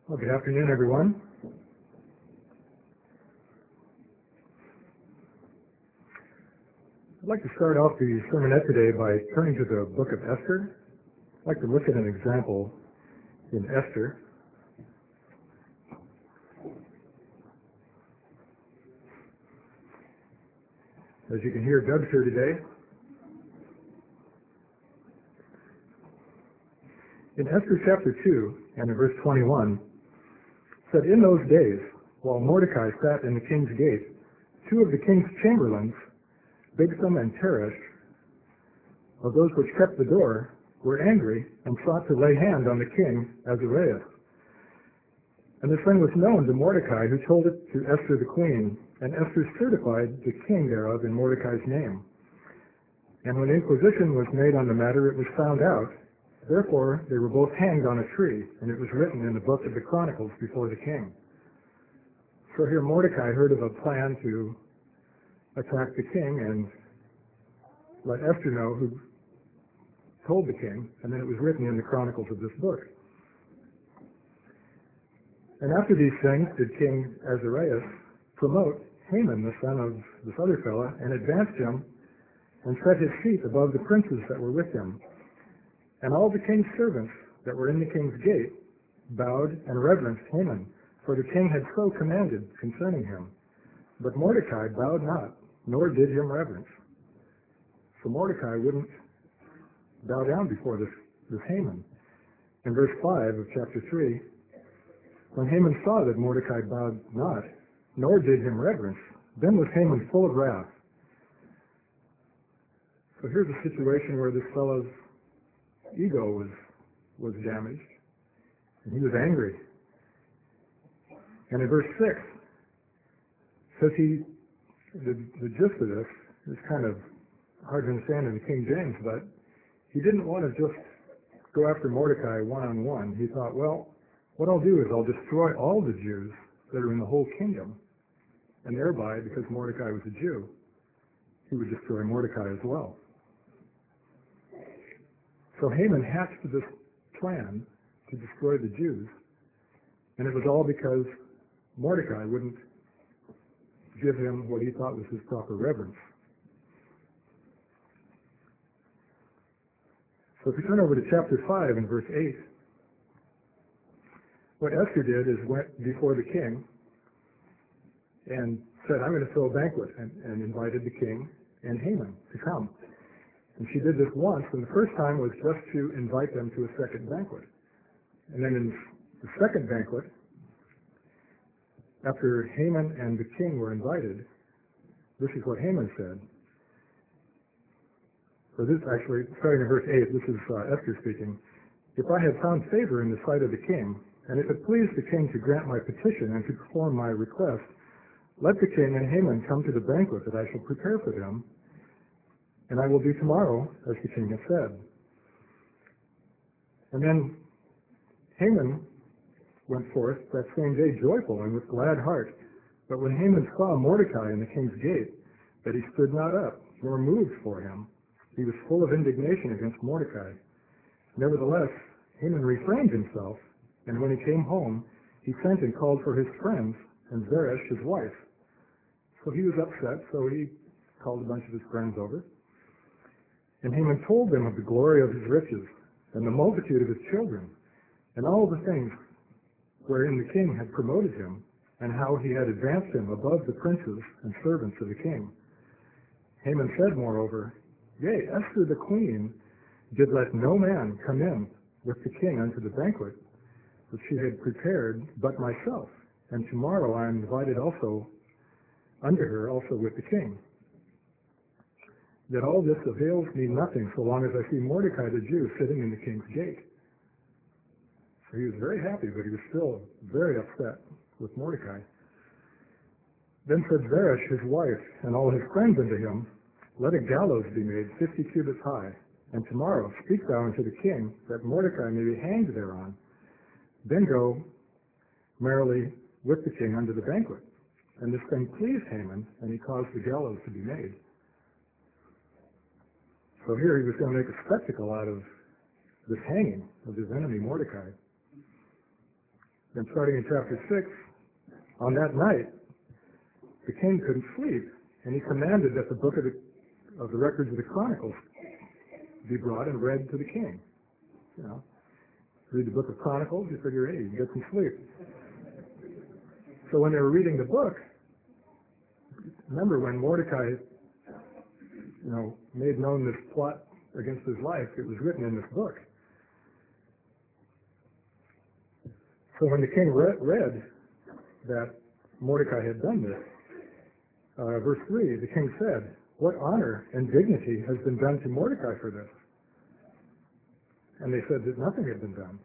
Well, good afternoon, everyone. I'd like to start off the sermonette today by turning to the book of Esther. I'd like to look at an example in Esther. As you can hear, Doug's here today. In Esther chapter 2 and in verse 21, it said, "In those days, while Mordecai sat in the king's gate, two of the king's chamberlains, Bigtham and Teresh, of those which kept the door, were angry and sought to lay hand on the king Ahasuerus. And this thing was known to Mordecai, who told it to Esther the queen, and Esther certified the king thereof in Mordecai's name. And when inquisition was made on the matter, it was found out. Therefore they were both hanged on a tree, and it was written in the book of the Chronicles before the king." So here Mordecai heard of a plan to attack the king and let Esther know who told the king, and then it was written in the Chronicles of this book. And after these things did King Ahasuerus promote Haman, the son of this other fellow, and advanced him and set his seat above the princes that were with him. And all the king's servants that were in the king's gate bowed and reverenced Haman, for the king had so commanded concerning him. But Mordecai bowed not, nor did him reverence. So Mordecai wouldn't bow down before this Haman. In verse 5 of chapter 3, when Haman saw that Mordecai bowed not, nor did him reverence, then was Haman full of wrath. So here's a situation where this fellow's ego was damaged, and he was angry. And in verse 6, says the gist of this is kind of hard to understand in the King James, but he didn't want to just go after Mordecai one-on-one. He thought, well, what I'll do is I'll destroy all the Jews that are in the whole kingdom, and thereby, because Mordecai was a Jew, he would destroy Mordecai as well. So Haman hatched this plan to destroy the Jews, and it was all because Mordecai wouldn't give him what he thought was his proper reverence. So if we turn over to chapter 5 and verse 8, what Esther did is went before the king and said, "I'm going to throw a banquet," and invited the king and Haman to come. And she did this once, and the first time was just to invite them to a second banquet. And then in the second banquet, after Haman and the king were invited, this is what Haman said. So this actually, starting in verse 8, this is Esther speaking. "If I had found favor in the sight of the king, and if it pleased the king to grant my petition and to perform my request, let the king and Haman come to the banquet that I shall prepare for them, and I will do tomorrow as the king has said." And then Haman went forth that same day joyful and with glad heart. But when Haman saw Mordecai in the king's gate, that he stood not up, nor moved for him, he was full of indignation against Mordecai. Nevertheless, Haman refrained himself, and when he came home, he sent and called for his friends and Zeresh, his wife. So he was upset, so he called a bunch of his friends over. And Haman told them of the glory of his riches, and the multitude of his children, and all the things wherein the king had promoted him, and how he had advanced him above the princes and servants of the king. Haman said, moreover, "Yea, Esther the queen did let no man come in with the king unto the banquet which she had prepared but myself, and tomorrow I am invited also unto her also with the king. Yet all this avails me nothing so long as I see Mordecai the Jew sitting in the king's gate." So he was very happy, but he was still very upset with Mordecai. Then said Zeresh his wife and all his friends unto him, "Let a gallows be made 50 cubits high, and tomorrow speak thou unto the king, that Mordecai may be hanged thereon. Then go merrily with the king unto the banquet." And this thing pleased Haman, and he caused the gallows to be made. So here he was going to make a spectacle out of this hanging of his enemy Mordecai. Then starting in chapter 6, on that night, the king couldn't sleep, and he commanded that the book of the records of the Chronicles be brought and read to the king. You know, read the book of Chronicles, you figure, hey, you can get some sleep. So when they were reading the book, remember when Mordecai, made known this plot against his life, it was written in this book. So when the king read that Mordecai had done this, verse 3, the king said, "What honor and dignity has been done to Mordecai for this?" And they said that nothing had been done.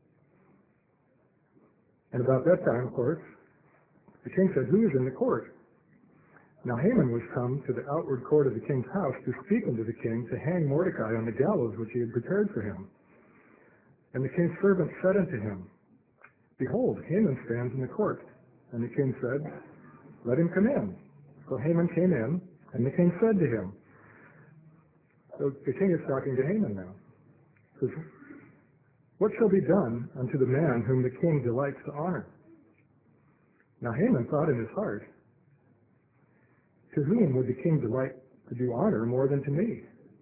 And about that time, of course, the king said, "Who is in the court?" Now Haman was come to the outward court of the king's house to speak unto the king to hang Mordecai on the gallows which he had prepared for him. And the king's servant said unto him, "Behold, Haman stands in the court." And the king said, "Let him come in." So Haman came in, and the king said to him, so the king is talking to Haman now. Says, "What shall be done unto the man whom the king delights to honor?" Now Haman thought in his heart, "To whom would the king delight to do honor more than to me?"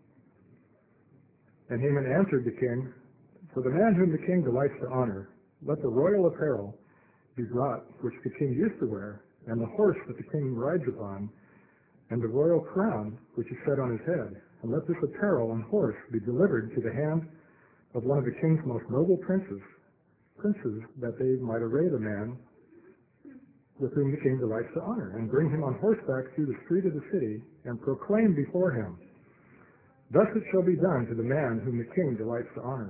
And Haman answered the king, "For the man whom the king delights to honor, let the royal apparel be brought which the king used to wear, and the horse that the king rides upon, and the royal crown which is set on his head. And let this apparel and horse be delivered to the hand of one of the king's most noble princes, that they might array the man with whom the king delights to honor, and bring him on horseback through the street of the city, and proclaim before him, Thus it shall be done to the man whom the king delights to honor."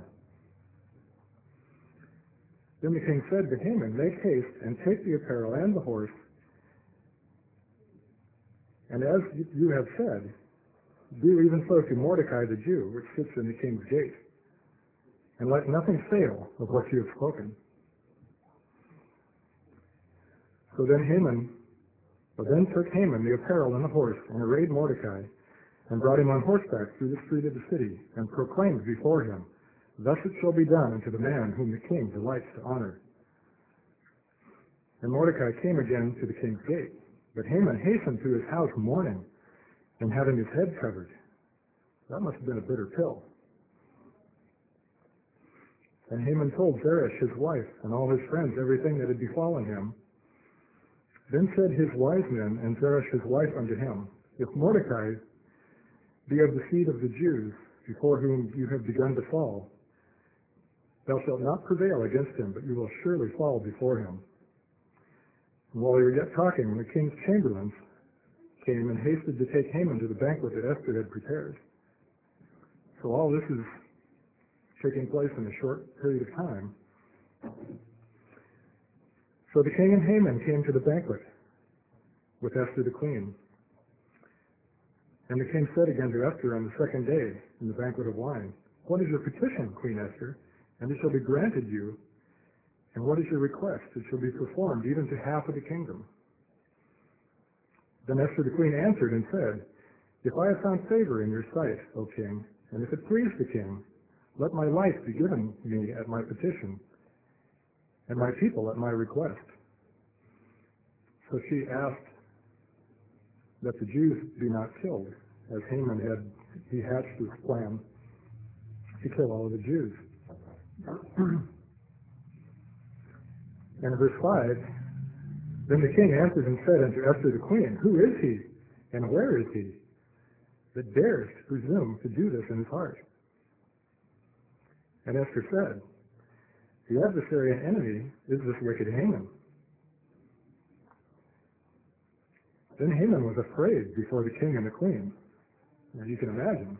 Then the king said to Haman, "Make haste, and take the apparel and the horse, and as you have said, do even so to Mordecai the Jew, which sits in the king's gate, and let nothing fail of what you have spoken." So then took Haman the apparel and the horse, and arrayed Mordecai, and brought him on horseback through the street of the city, and proclaimed before him, "Thus it shall be done unto the man whom the king delights to honor." And Mordecai came again to the king's gate. But Haman hastened to his house mourning, and having his head covered. That must have been a bitter pill. And Haman told Zeresh his wife and all his friends everything that had befallen him. Then said his wise men and Zeresh his wife unto him, "If Mordecai be of the seed of the Jews, before whom you have begun to fall, thou shalt not prevail against him, but you will surely fall before him." And while they were yet talking, the king's chamberlains came and hasted to take Haman to the banquet that Esther had prepared. So all this is taking place in a short period of time. So the king and Haman came to the banquet with Esther the queen. And the king said again to Esther on the second day in the banquet of wine, "What is your petition, Queen Esther? And it shall be granted you. And what is your request? It shall be performed even to half of the kingdom." Then Esther the queen answered and said, "If I have found favor in your sight, O king, and if it please the king, let my life be given me at my petition, and my people at my request." So she asked that the Jews be not killed, as Haman he hatched this plan to kill all of the Jews. And in verse 5, then the king answered and said unto Esther the queen, "Who is he, and where is he, that dares to presume to do this in his heart?" And Esther said, "The adversary and enemy is this wicked Haman." Then Haman was afraid before the king and the queen, as you can imagine.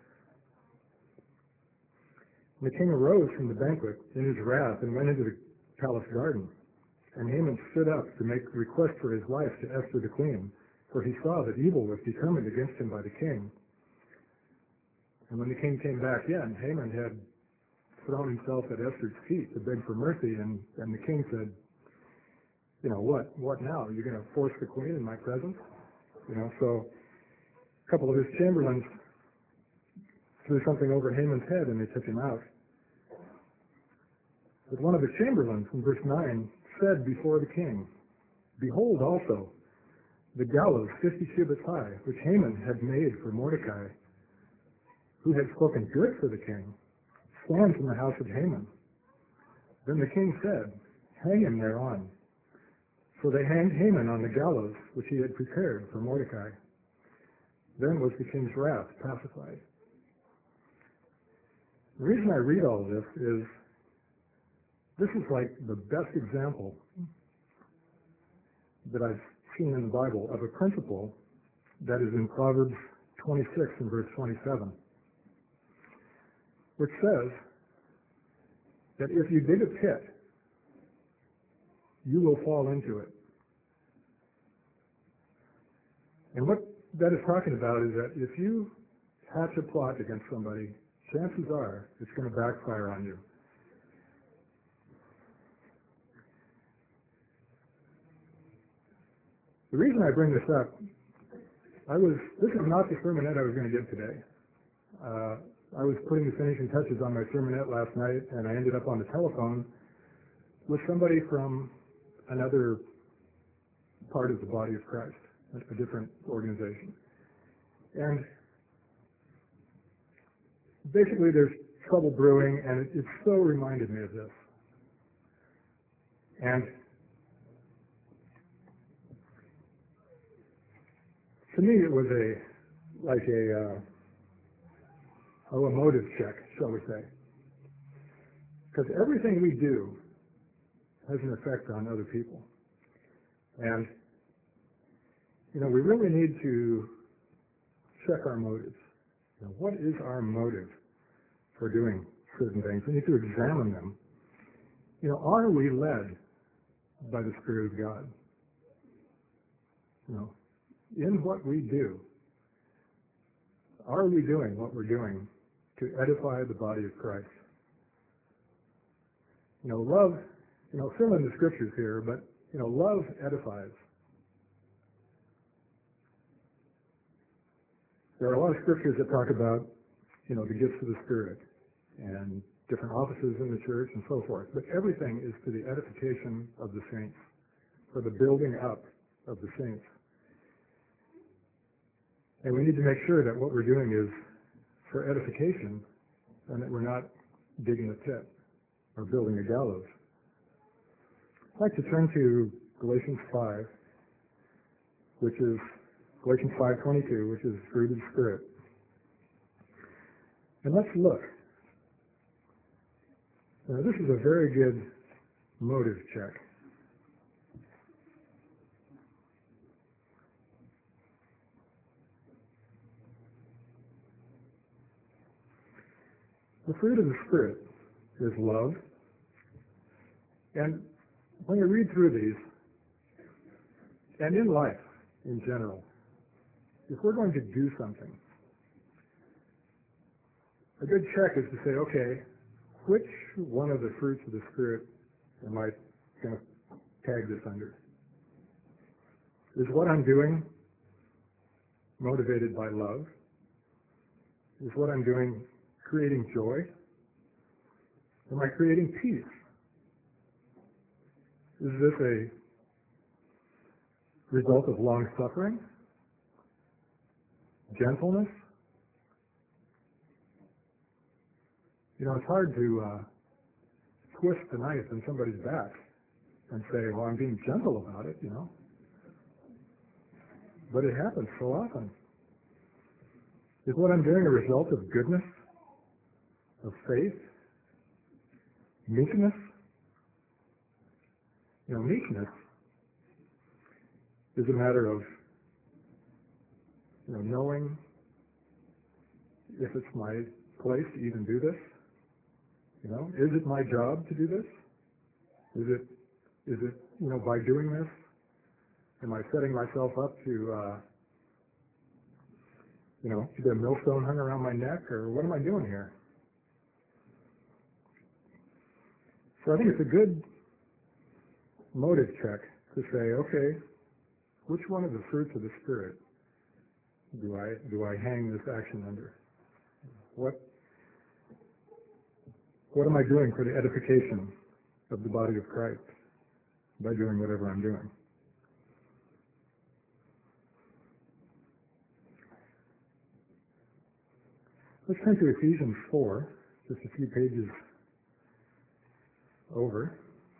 And the king arose from the banquet in his wrath and went into the palace garden. And Haman stood up to make request for his life to Esther the queen, for he saw that evil was determined against him by the king. And when the king came back in, Haman had thrown himself at Esther's feet to beg for mercy, and the king said, what now? You're going to force the queen in my presence? So a couple of his chamberlains threw something over Haman's head, and they took him out. But one of the chamberlains, in verse 9, said before the king, "Behold also the gallows 50 cubits high, which Haman had made for Mordecai, who had spoken good for the king, stands in the house of Haman." Then the king said, "Hang him thereon." So they hanged Haman on the gallows which he had prepared for Mordecai. Then was the king's wrath pacified. The reason I read all this is this is like the best example that I've seen in the Bible of a principle that is in Proverbs 26 and verse 27, which says that if you dig a pit, you will fall into it. And what that is talking about is that if you hatch a plot against somebody, chances are it's going to backfire on you. The reason I bring this up, this is not the sermonette I was going to give today. I was putting the finishing touches on my sermonette last night, and I ended up on the telephone with somebody from another part of the body of Christ, a different organization. And basically there's trouble brewing, and it so reminded me of this. And to me, it was a motive check, shall we say. Because everything we do has an effect on other people. And, we really need to check our motives. What is our motive for doing certain things? We need to examine them. Are we led by the Spirit of God? In what we do, are we doing what we're doing to edify the body of Christ? Love, fill in the scriptures here, but, love edifies. There are a lot of scriptures that talk about, the gifts of the Spirit and different offices in the church and so forth, but everything is to the edification of the saints, for the building up of the saints. And we need to make sure that what we're doing is for edification and that we're not digging a pit or building a gallows. I'd like to turn to Galatians 5, which is Galatians 5:22, which is fruit of the Spirit. And let's look. Now, this is a very good motive check. The fruit of the Spirit is love. And when you read through these, and in life in general, if we're going to do something, a good check is to say, okay, which one of the fruits of the Spirit am I going to tag this under? Is what I'm doing motivated by love? Is what I'm doing creating joy? Am I creating peace? Is this a result of long suffering? Gentleness? It's hard to twist the knife in somebody's back and say, well, I'm being gentle about it, But it happens so often. Is what I'm doing a result of goodness, of faith, meekness? Meekness is a matter of, knowing if it's my place to even do this. Is it my job to do this? Is it, by doing this, am I setting myself up to, to get a millstone hung around my neck, or what am I doing here? So I think it's a good motive check to say, okay, which one of the fruits of the Spirit do I hang this action under? What am I doing for the edification of the body of Christ by doing whatever I'm doing. Let's turn to Ephesians 4, just a few pages over.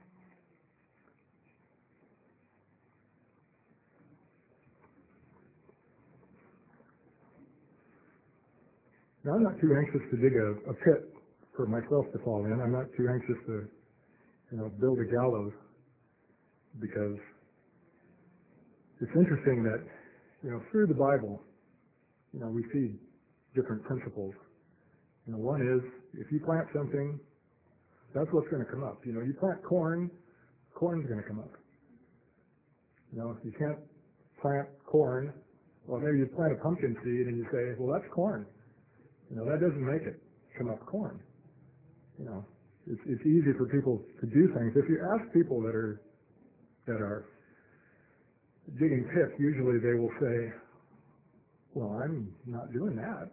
Now, I'm not too anxious to dig a pit for myself to fall in. I'm not too anxious to, build a gallows, because it's interesting that, through the Bible, we see different principles. One is, if you plant something, that's what's going to come up. You plant corn, corn's going to come up. If you can't plant corn, well, maybe you plant a pumpkin seed and you say, well, that's corn. That doesn't make it come up corn. It's easy for people to do things. If you ask people that are digging pits, usually they will say, well, I'm not doing that.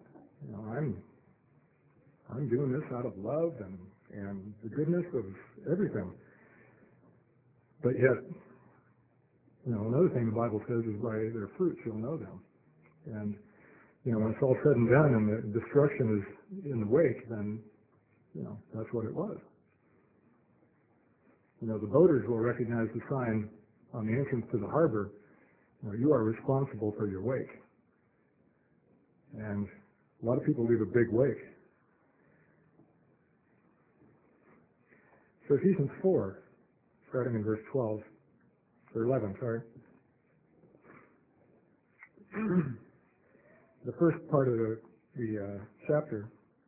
I'm doing this out of love and the goodness of everything. But yet, another thing the Bible says is by their fruits you'll know them. And, when it's all said and done and the destruction is in the wake, then, that's what it was. The boaters will recognize the sign on the entrance to the harbor, you are responsible for your wake. And a lot of people leave a big wake. So Ephesians 4, starting in verse 12, or 11, sorry. The first part of the chapter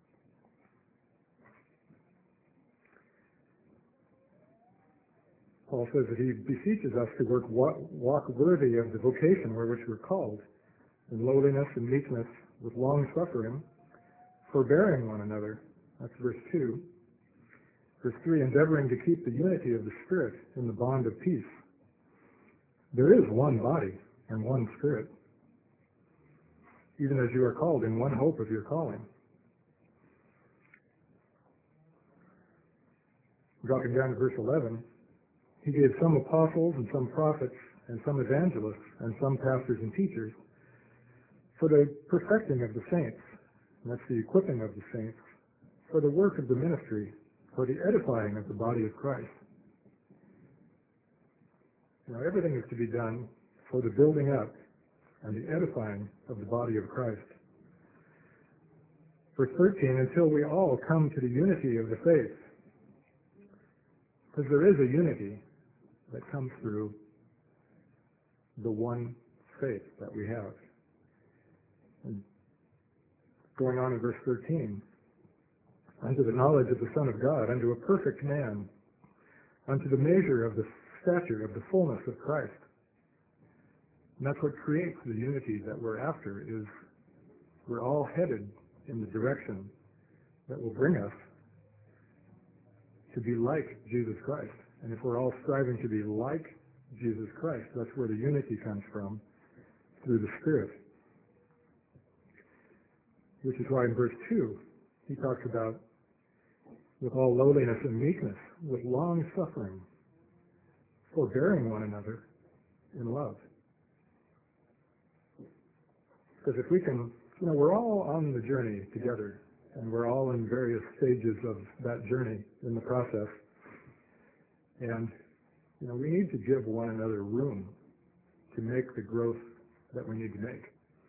Paul says that he beseeches us to walk worthy of the vocation where which we're called, in lowliness and meekness, with long suffering, forbearing one another. That's verse 2. Verse 3, endeavoring to keep the unity of the Spirit in the bond of peace. There is one body and one Spirit, even as you are called in one hope of your calling. Dropping down to verse 11, he gave some apostles and some prophets and some evangelists and some pastors and teachers for the perfecting of the saints, and that's the equipping of the saints, for the work of the ministry, for the edifying of the body of Christ. Everything is to be done for the building up and the edifying of the body of Christ. Verse 13, until we all come to the unity of the faith. Because there is a unity that comes through the one faith that we have. And going on in verse 13, unto the knowledge of the Son of God, unto a perfect man, unto the measure of the stature of the fullness of Christ. And that's what creates the unity that we're after, is we're all headed in the direction that will bring us to be like Jesus Christ. And if we're all striving to be like Jesus Christ, that's where the unity comes from, through the Spirit. Which is why in verse 2, he talks about with all lowliness and meekness, with long suffering, forbearing one another in love. Because if we can, we're all on the journey together, and we're all in various stages of that journey in the process. And, we need to give one another room to make the growth that we need to make.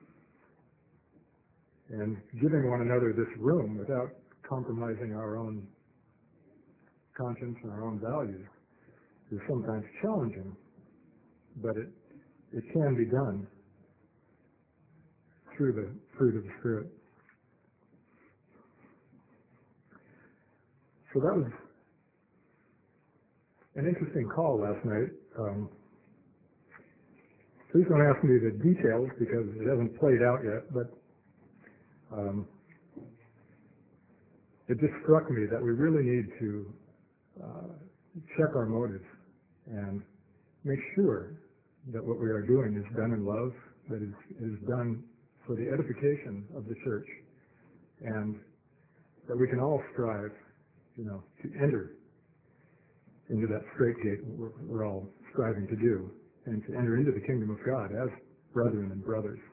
And giving one another this room without compromising our own conscience and our own values is sometimes challenging, but it can be done through the fruit of the Spirit. So that was an interesting call last night. Please don't ask me the details because it hasn't played out yet, but it just struck me that we really need to check our motives and make sure that what we are doing is done in love, that it is done for the edification of the church, and that we can all strive, to enter into that straight gate we're all striving to do, and to enter into the kingdom of God as brethren and brothers.